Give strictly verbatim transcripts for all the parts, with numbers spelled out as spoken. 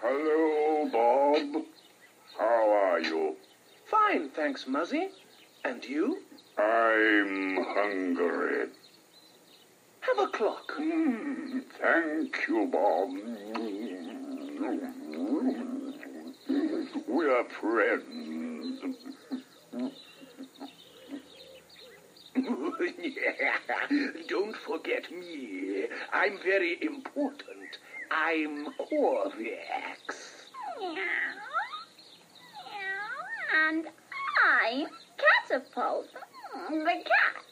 Hello, Bob. How are you? Fine, thanks, Muzzy. And you? I'm hungry. Have a clock. Mm, thank you, Bob. We're friends. Yeah, don't forget me. I'm very important. I'm Corvax. And I'm Catapult, the cat.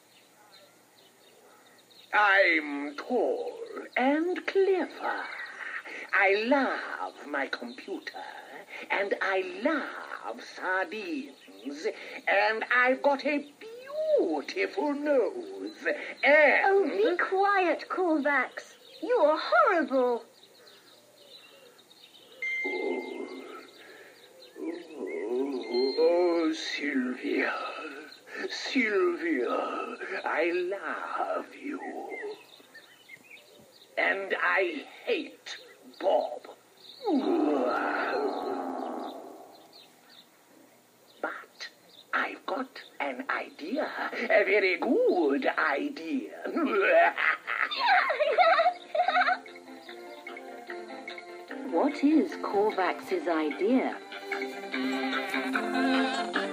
I'm tall and clever. I love my computer, and I love sardines, and I've got a beautiful nose, and... Oh, be quiet, Corvax. You're horrible. Oh, oh, oh, Sylvia, Sylvia, I love you. And I hate Bob. But I've got an idea, a very good idea. What is Corvax's idea?